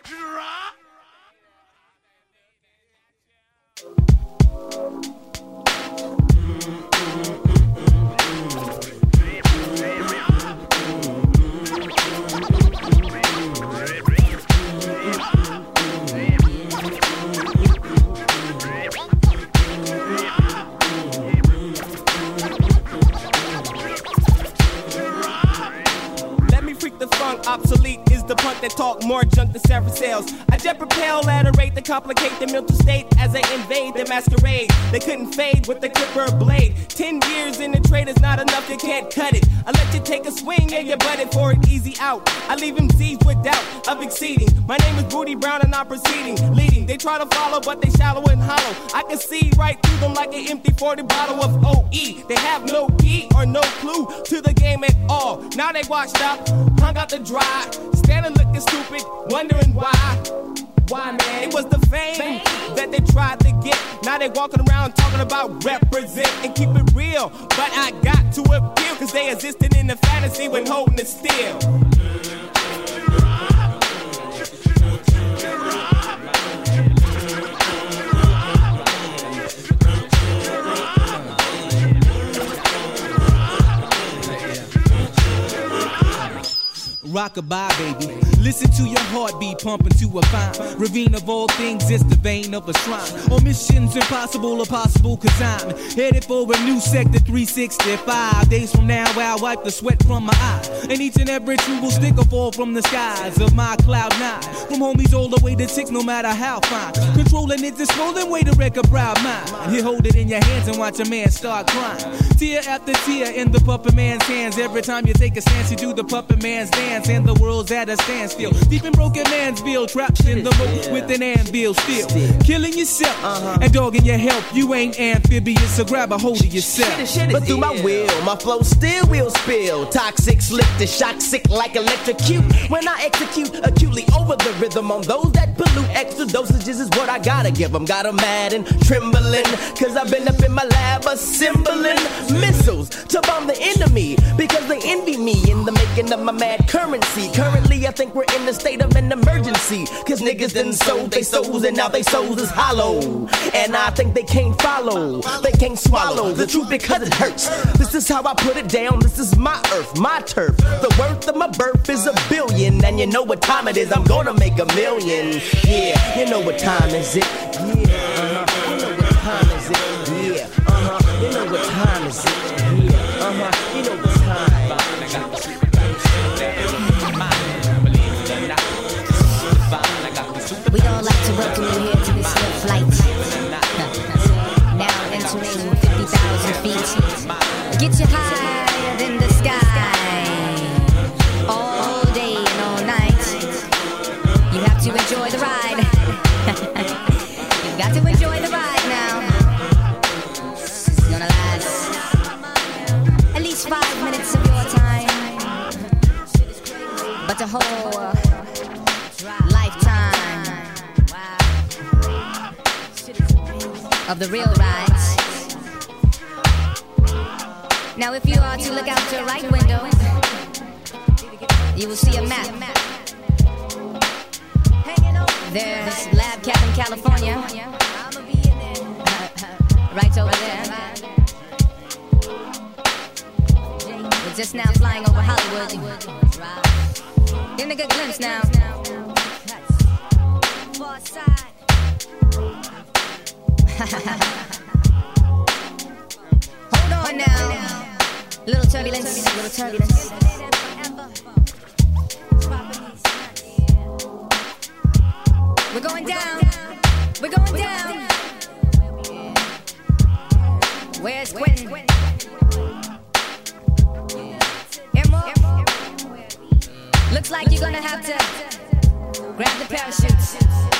Obsolete is the punk that talk more junk than several sales. I jet propel at a rate to complicate the mental state as I invade the masquerade. They couldn't fade with the clipper blade. 10 years in the trade is not enough, you can't cut it. I let you take a swing and you butt it for an easy out. I leave them Z's with doubt of exceeding. My name is Booty Brown and I'm proceeding, leading. They try to follow but they shallow and hollow. I can see right through them like an empty 40 bottle of OE. They have no key or no clue to the game at all. Now they washed up, hung out the dry, standing looking stupid, wondering why. Why, man? It was the fame that they tried to get. Now they walking around talking about represent and keep it real. But I got to appeal, cause they existed in the fantasy when holding it still. Rockabye, baby. Listen to your heartbeat pumping to a fine ravine of all things. It's the vein of a shrine. On missions impossible or possible, cause I'm headed for a new sector 365. Days from now, I'll wipe the sweat from my eye. And each and every tree will stick or fall from the skies of my cloud nine. From homies all the way to six, no matter how fine. Controlling it, this rolling way to wreck a proud mind. You hold it in your hands and watch a man start crying. Tear after tear in the puppet man's hands. Every time you take a stance, you do the puppet man's dance. And the world's at a standstill. Deep in broken Mansville, trapped in the moat with an anvil still. Killing yourself and dogging your health. You ain't amphibious, so grab a hold of yourself. But through my will, my flow still will spill. Toxic, slick to shock, sick like electrocute. When I execute acutely over the rhythm on those that pollute. Extra dosages is what I gotta give them. Got them mad and trembling, cause I've been up in my lab assembling missiles to bomb the enemy, because they envy me in the making of my mad currency. Currently I think we're in the state of an emergency, cause niggas done sold they souls and now they souls is hollow. And I think they can't follow, they can't swallow the truth because it hurts. This is how I put it down, this is my earth, my turf. The worth of my birth is $1 billion, and you know what time it is, I'm gonna make $1 million. Yeah, you know what time is it? Yeah, you know what time is it? Yeah, you know what time is it? Yeah, you know what time. We'd all like to welcome you here to this here flight. Now entering 50,000 feet. Get you higher than the sky. All day and all night. You have to enjoy the ride. You got to enjoy the ride now. It's gonna last at least 5 minutes of your time, but a whole lifetime of the real rides. Now if you are to look out your right window, you will see a map. There's Lab Cap in California, right over there. We're just now flying over Hollywood. Getting a good glimpse now. Hold on now. Little turbulence, little turbulence. We're going down. We're going down. Where's Quentin? Looks like you're gonna have to grab the parachutes.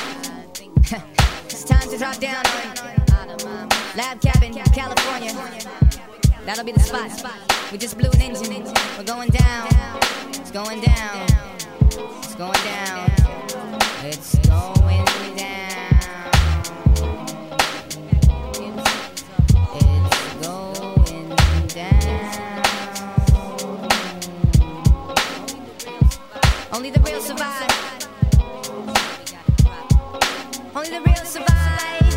It's time to drop down on Lab Cabin, California. That'll be the spot. We just blew an engine. We're going down. It's going down. It's going down. It's going down. Only the real survive. Only the real survive.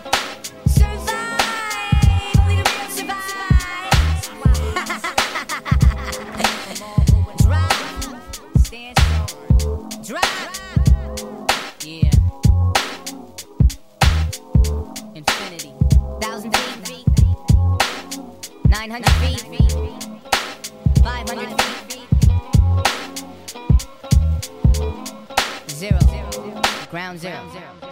Survive. Only the real survive. Drop. Stand strong. Drop. Yeah. Infinity. 1,000 feet. 900 feet. 500 feet. 0. Ground zero.